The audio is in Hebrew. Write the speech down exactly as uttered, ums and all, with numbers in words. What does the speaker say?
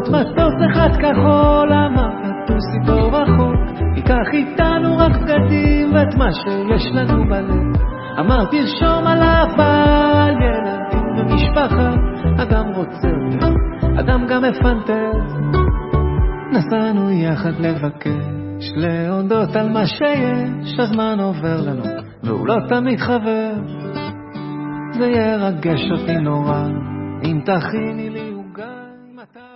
לקנות מטוס אחד כחול, אמרת טוס איתו רחוק, ניקח איתנו רק בגדים ואת מה שיש לנו בלב. אמרת תרשום עליו בעל, ילדים ומשפחה, אדם רוצה יותר, אדם גם מפנטז. נסענו יחד לבקש, להודות על מה שיש, הזמן עובר לנו והוא לא תמיד חבר. זה ירגש אותי נורא אם תכיני לי